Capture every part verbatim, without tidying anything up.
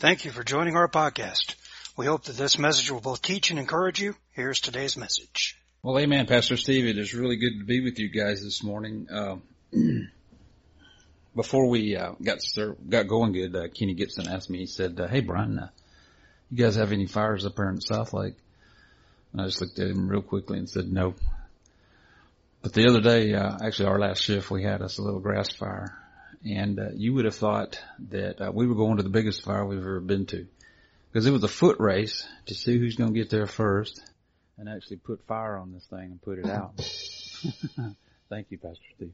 Thank you for joining our podcast. We hope that this message will both teach and encourage you. Here's today's message. Well, amen, Pastor Steve. It is really good to be with you guys this morning. Uh, before we uh, got start, got going good, uh, Kenny Gibson asked me, he said, uh, hey, Brian, uh, you guys have any fires up there in South Lake? And I just looked at him real quickly and said, no. But the other day, uh, actually our last shift, we had us a little grass fire. And uh, you would have thought that uh, we were going to the biggest fire we've ever been to. Because it was a foot race to see who's going to get there first and actually put fire on this thing and put it out. Thank you, Pastor Steve.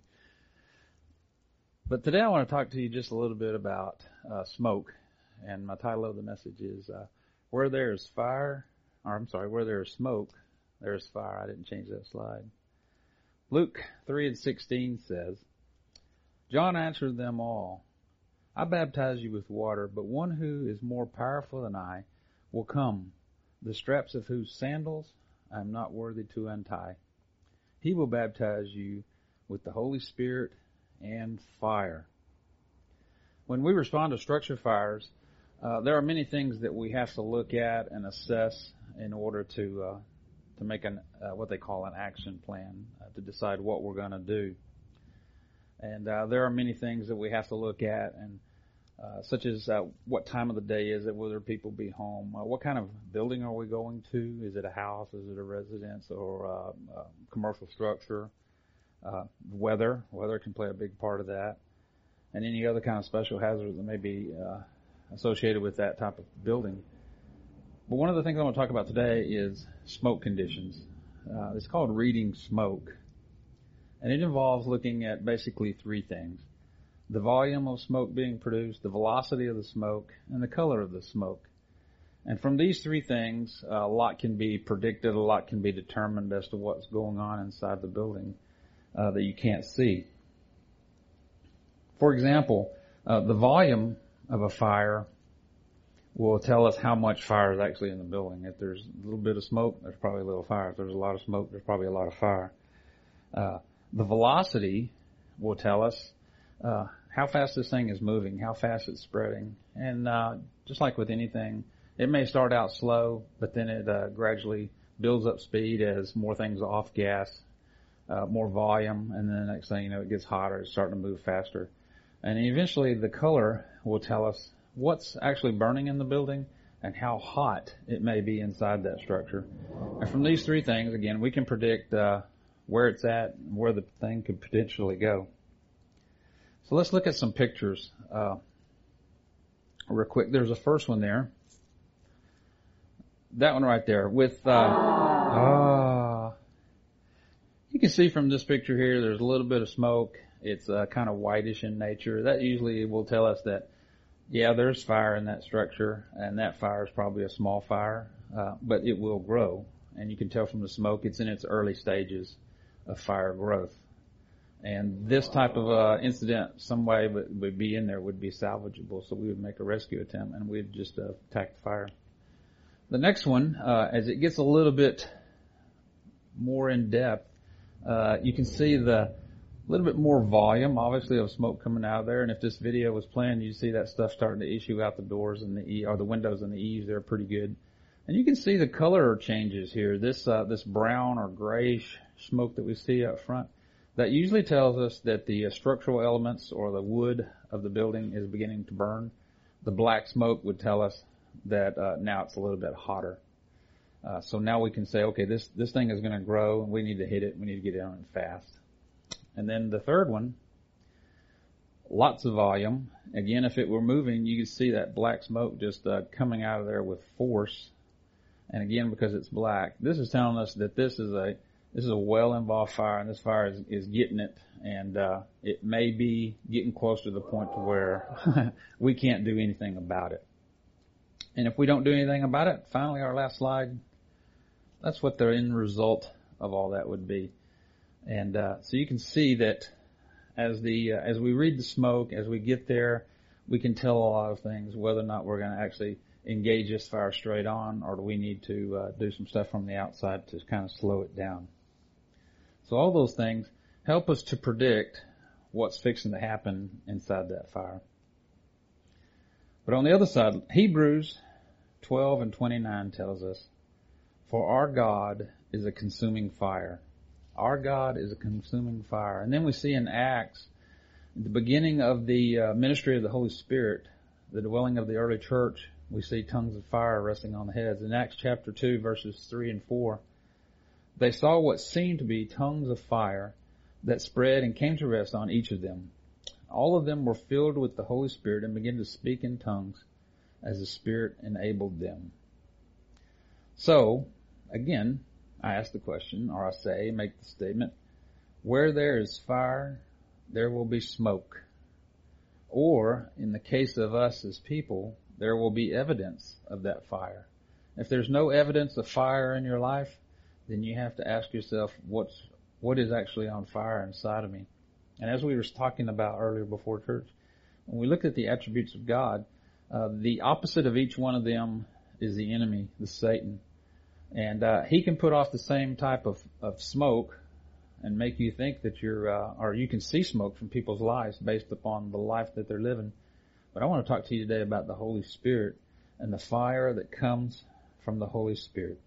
But today I want to talk to you just a little bit about uh, smoke. And my title of the message is, uh, Where There is Fire, or I'm sorry, Where There is Smoke, There is Fire. I didn't change that slide. Luke three and sixteen says, John answered them all, I baptize you with water, but one who is more powerful than I will come, the straps of whose sandals I am not worthy to untie. He will baptize you with the Holy Spirit and fire. When we respond to structure fires, uh, there are many things that we have to look at and assess in order to uh, to make an uh, what they call an action plan, uh, to decide what we're going to do. And uh, there are many things that we have to look at, and uh, such as uh, what time of the day is it, whether people be home, uh, what kind of building are we going to, is it a house, is it a residence, or uh, a commercial structure, uh, weather, weather can play a big part of that, and any other kind of special hazards that may be uh, associated with that type of building. But one of the things I want to talk about today is smoke conditions. Uh, it's called reading smoke. And it involves looking at basically three things. The volume of smoke being produced, the velocity of the smoke, and the color of the smoke. And from these three things, uh, a lot can be predicted, a lot can be determined as to what's going on inside the building uh, that you can't see. For example, uh, the volume of a fire will tell us how much fire is actually in the building. If there's a little bit of smoke, there's probably a little fire. If there's a lot of smoke, there's probably a lot of fire. Uh, The velocity will tell us uh, how fast this thing is moving, how fast it's spreading. And uh, just like with anything, it may start out slow, but then it uh, gradually builds up speed as more things off gas, uh, more volume, and then the next thing you know, it gets hotter, it's starting to move faster. And eventually the color will tell us what's actually burning in the building and how hot it may be inside that structure. And from these three things, again, we can predict uh, where it's at, where the thing could potentially go. So let's look at some pictures uh, real quick. There's a first one there. That one right there with, uh, uh, you can see from this picture here, there's a little bit of smoke. It's uh, kind of whitish in nature. That usually will tell us that, yeah, there's fire in that structure, and that fire is probably a small fire, uh, but it will grow. And you can tell from the smoke, it's in its early stages of fire growth. And this type of uh, incident, some way would, would be in there, would be salvageable. So we would make a rescue attempt and we'd just uh, attack the fire. The next one, uh, as it gets a little bit more in depth, uh, you can see the little bit more volume, obviously, of smoke coming out of there. And if this video was playing, you see that stuff starting to issue out the doors and the e- or the windows and the eaves. They're pretty good. And you can see the color changes here. This uh, this brown or grayish smoke that we see up front, that usually tells us that the uh, structural elements or the wood of the building is beginning to burn. The black smoke would tell us that uh, now it's a little bit hotter. Uh, so now we can say, okay, this this thing is going to grow, and we need to hit it. We need to get on it fast. And then the third one, lots of volume. Again, if it were moving, you could see that black smoke just uh, coming out of there with force. And again, because it's black, this is telling us that this is a this is a well-involved fire, and this fire is, is getting it, and uh, it may be getting close to the point to where we can't do anything about it. And if we don't do anything about it, finally, our last slide, that's what the end result of all that would be. And uh, so you can see that as the uh, as we read the smoke, as we get there, we can tell a lot of things, whether or not we're going to actually engage this fire straight on, or do we need to uh, do some stuff from the outside to kind of slow it down. So all those things help us to predict what's fixing to happen inside that fire. But on the other side, Hebrews twelve and twenty-nine tells us, for our God is a consuming fire. Our God is a consuming fire. And then we see in Acts, at the beginning of the uh, ministry of the Holy Spirit, the dwelling of the early church, we see tongues of fire resting on the heads. In Acts chapter two, verses three and four, they saw what seemed to be tongues of fire that spread and came to rest on each of them. All of them were filled with the Holy Spirit and began to speak in tongues as the Spirit enabled them. So, again, I ask the question, or I say, make the statement, where there is fire, there will be smoke. Or, in the case of us as people, there will be evidence of that fire. If there's no evidence of fire in your life, then you have to ask yourself, what's, what is actually on fire inside of me? And as we were talking about earlier before church, when we look at the attributes of God, uh, the opposite of each one of them is the enemy, the Satan. And uh, he can put off the same type of, of smoke and make you think that you're, uh, or you can see smoke from people's lives based upon the life that they're living. But I want to talk to you today about the Holy Spirit and the fire that comes from the Holy Spirit.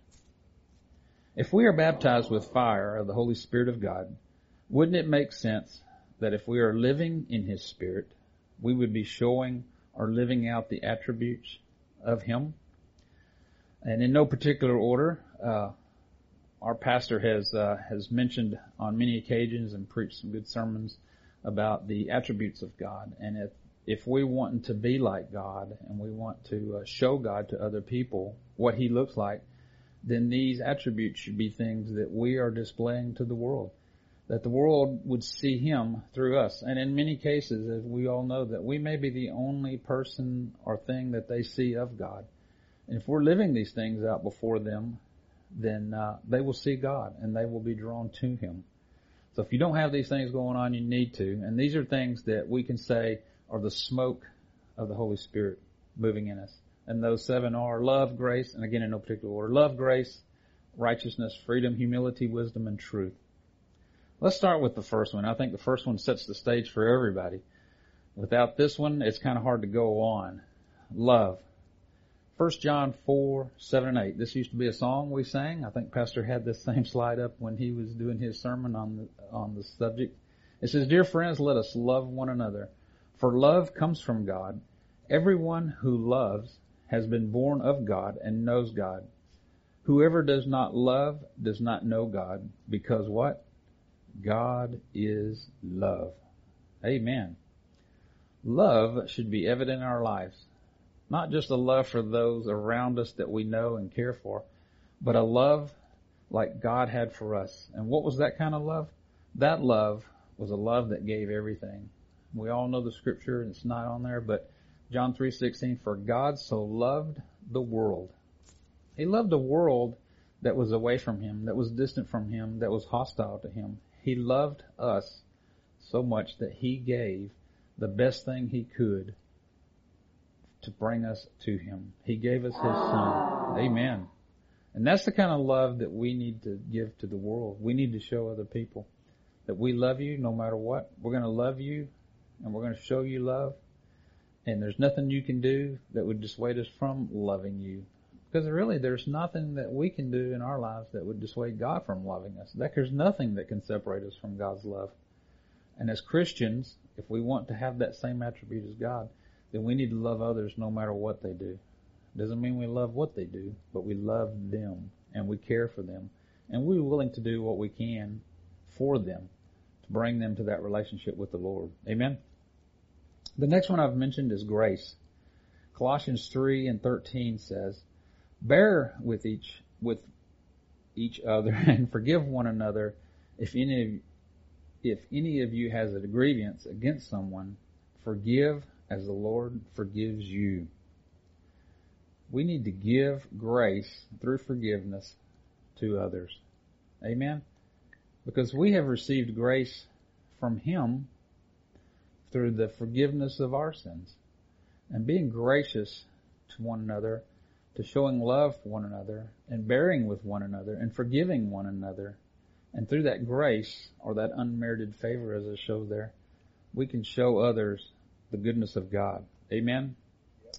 If we are baptized with fire of the Holy Spirit of God, wouldn't it make sense that if we are living in His Spirit, we would be showing or living out the attributes of Him? And in no particular order, uh, our pastor has uh, has mentioned on many occasions and preached some good sermons about the attributes of God. And if if we want to be like God and we want to uh, show God to other people what He looks like, then these attributes should be things that we are displaying to the world, that the world would see Him through us. And in many cases, as we all know, that we may be the only person or thing that they see of God. And if we're living these things out before them, then uh, they will see God and they will be drawn to Him. So if you don't have these things going on, you need to. And these are things that we can say are the smoke of the Holy Spirit moving in us. And those seven are love, grace, and again in no particular order, love, grace, righteousness, freedom, humility, wisdom, and truth. Let's start with the first one. I think the first one sets the stage for everybody. Without this one, it's kind of hard to go on. Love. First John four, seven and eight. This used to be a song we sang. I think Pastor had this same slide up when he was doing his sermon on the, on the subject. It says, dear friends, let us love one another, for love comes from God. Everyone who loves has been born of God and knows God. Whoever does not love does not know God, because what? God is love. Amen. Love should be evident in our lives. Not just a love for those around us that we know and care for, but a love like God had for us. And what was that kind of love? That love was a love that gave everything. We all know the scripture, and it's not on there, but John three sixteen, for God so loved the world. He loved a world that was away from Him, that was distant from Him, that was hostile to Him. He loved us so much that He gave the best thing He could to bring us to Him. He gave us His Son. Amen. And that's the kind of love that we need to give to the world. We need to show other people that we love you no matter what. We're going to love you and we're going to show you love. And there's nothing you can do that would dissuade us from loving you. Because really, there's nothing that we can do in our lives that would dissuade God from loving us. There's nothing that can separate us from God's love. And as Christians, if we want to have that same attribute as God, then we need to love others no matter what they do. Doesn't mean we love what they do, but we love them and we care for them. And we're willing to do what we can for them to bring them to that relationship with the Lord. Amen? The next one I've mentioned is grace. Colossians three and thirteen says, bear with each with each other and forgive one another if any of, if any of you has a grievance against someone, forgive as the Lord forgives you. We need to give grace through forgiveness to others. Amen? Because we have received grace from Him through the forgiveness of our sins. And being gracious to one another, to showing love for one another, and bearing with one another, and forgiving one another. And through that grace, or that unmerited favor as it shows there, we can show others the goodness of God. Amen?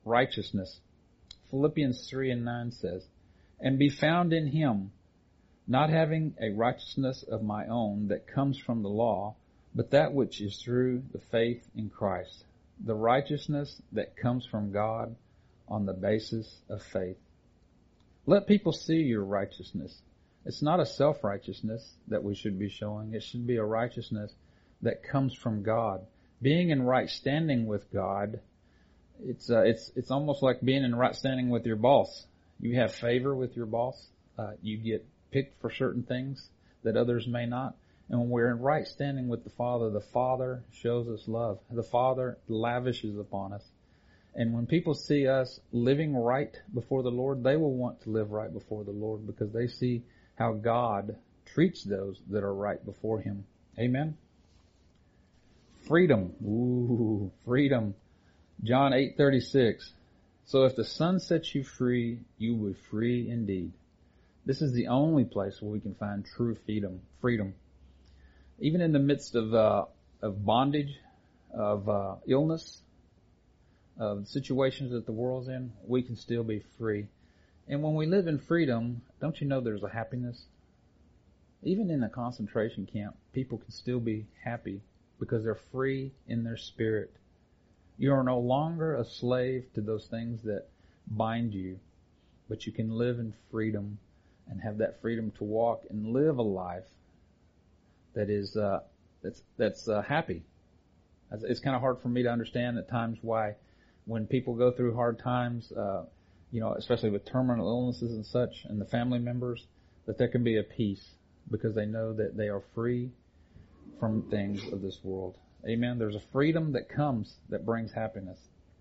righteousness. Philippians three and nine says, and be found in him, not having a righteousness of my own that comes from the law, but that which is through the faith in Christ, the righteousness that comes from God on the basis of faith. Let people see your righteousness. It's not a self-righteousness that we should be showing. It should be a righteousness that comes from God. Being in right standing with God, it's uh, it's it's almost like being in right standing with your boss. You have favor with your boss. Uh, you get picked for certain things that others may not. And when we're in right standing with the Father, the Father shows us love. The Father lavishes upon us. And when people see us living right before the Lord, they will want to live right before the Lord because they see how God treats those that are right before Him. Amen? Freedom. Ooh, freedom. John eight thirty-six. So if the Son sets you free, you will be free indeed. This is the only place where we can find true freedom. Freedom. Even in the midst of uh, of bondage, of uh, illness, of situations that the world's in, we can still be free. And when we live in freedom, don't you know there's a happiness? Even in a concentration camp, people can still be happy because they're free in their spirit. You are no longer a slave to those things that bind you, but you can live in freedom and have that freedom to walk and live a life that is uh, that's that's uh, happy. It's kind of hard for me to understand at times why, when people go through hard times, uh, you know, especially with terminal illnesses and such, and the family members, that there can be a peace because they know that they are free from things of this world. Amen. There's a freedom that comes that brings happiness.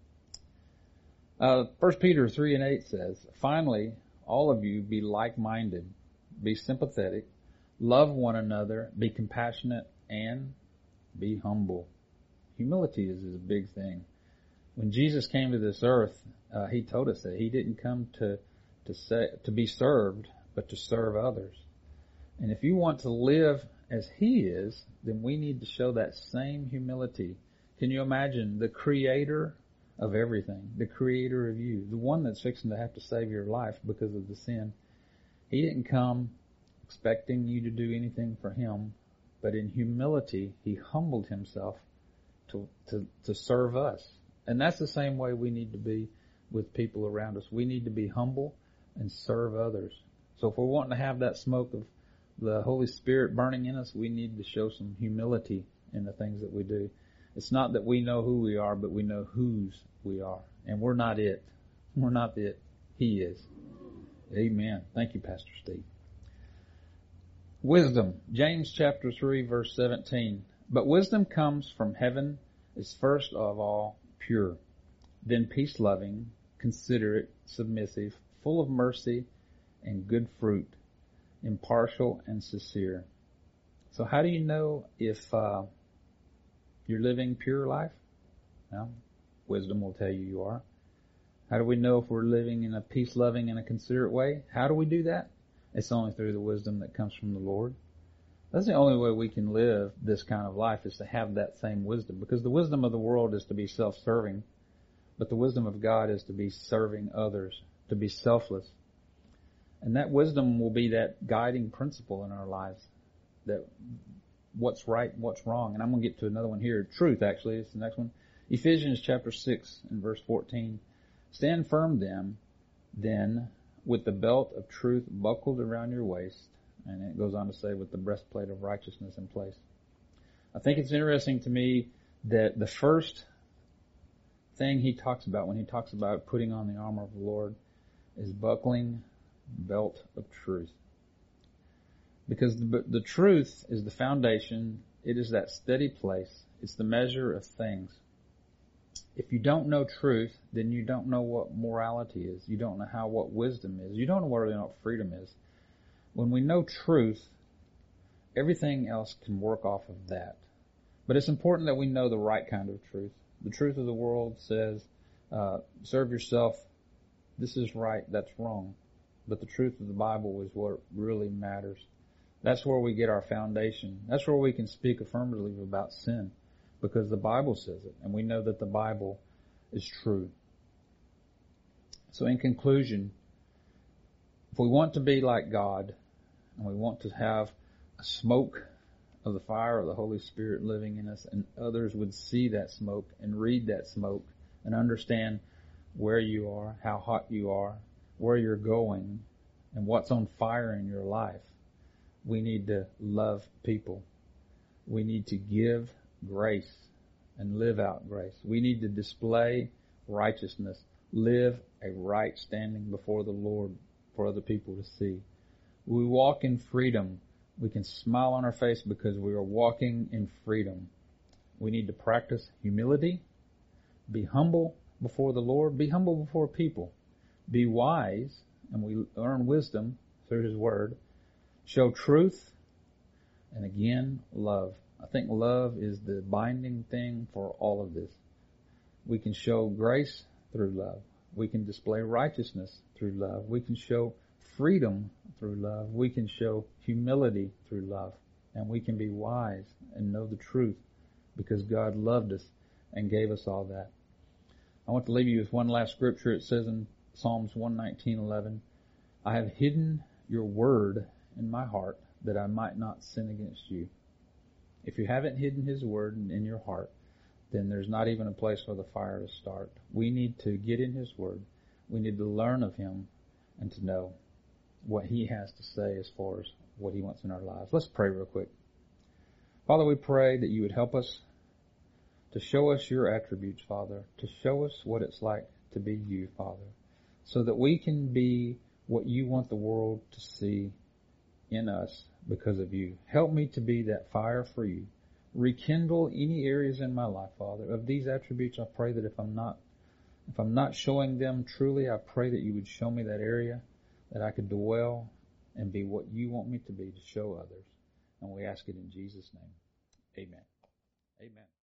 Uh, First Peter three and eight says, finally, all of you be like-minded, be sympathetic, love one another, be compassionate, and be humble. Humility is, is a big thing. When Jesus came to this earth, uh, He told us that He didn't come to to say to be served, but to serve others. And if you want to live as He is, then we need to show that same humility. Can you imagine the Creator of everything, the Creator of you, the one that's fixing to have to save your life because of the sin? He didn't come expecting you to do anything for Him, but in humility, He humbled Himself to to to serve us. And that's the same way we need to be with people around us. We need to be humble and serve others. So if we're wanting to have that smoke of the Holy Spirit burning in us, we need to show some humility in the things that we do. It's not that we know who we are, but we know whose we are. And we're not it. We're not it. He is. Amen. Thank you, Pastor Steve. Wisdom. James chapter three, verse seventeen. But wisdom comes from heaven, is first of all pure, then peace-loving, considerate, submissive, full of mercy and good fruit, impartial and sincere. So how do you know if uh, you're living pure life? Well, wisdom will tell you you are. How do we know if we're living in a peace-loving and a considerate way? How do we do that? It's only through the wisdom that comes from the Lord. That's the only way we can live this kind of life, is to have that same wisdom. Because the wisdom of the world is to be self-serving, but the wisdom of God is to be serving others, to be selfless. And that wisdom will be that guiding principle in our lives, that what's right and what's wrong. And I'm going to get to another one here. Truth, actually, is the next one. Ephesians chapter six and verse fourteen. Stand firm then, then, with the belt of truth buckled around your waist. And it goes on to say, with the breastplate of righteousness in place. I think it's interesting to me that the first thing he talks about when he talks about putting on the armor of the Lord is buckling the belt of truth. Because the, the truth is the foundation. It is that steady place. It's the measure of things. If you don't know truth, then you don't know what morality is. You don't know how what wisdom is. You don't know really know what freedom is. When we know truth, everything else can work off of that. But it's important that we know the right kind of truth. The truth of the world says, uh, serve yourself. This is right, that's wrong. But the truth of the Bible is what really matters. That's where we get our foundation. That's where we can speak affirmatively about sin, because the Bible says it, and we know that the Bible is true. So in conclusion, if we want to be like God, and we want to have a smoke of the fire of the Holy Spirit living in us, and others would see that smoke and read that smoke and understand where you are, how hot you are, where you're going, and what's on fire in your life, we need to love people. We need to give grace and live out grace. We need to display righteousness, live a right standing before the Lord for other people to see. We walk in freedom. We can smile on our face because we are walking in freedom. We need to practice humility, be humble before the Lord, be humble before people, be wise, and we learn wisdom through His Word, show truth, and again, love. I think love is the binding thing for all of this. We can show grace through love. We can display righteousness through love. We can show freedom through love. We can show humility through love. And we can be wise and know the truth because God loved us and gave us all that. I want to leave you with one last scripture. It says in Psalms one nineteen eleven, I have hidden your word in my heart that I might not sin against you. If you haven't hidden His word in your heart, then there's not even a place for the fire to start. We need to get in His word. We need to learn of Him and to know what He has to say as far as what He wants in our lives. Let's pray real quick. Father, we pray that you would help us to show us your attributes, Father, to show us what it's like to be you, Father, so that we can be what you want the world to see in us because of you. Help me to be that fire for you. Rekindle any areas in my life, Father, of these attributes. I pray that if I'm not, if I'm not showing them truly, I pray that you would show me that area that I could dwell and be what you want me to be to show others. And we ask it in Jesus' name. Amen. Amen.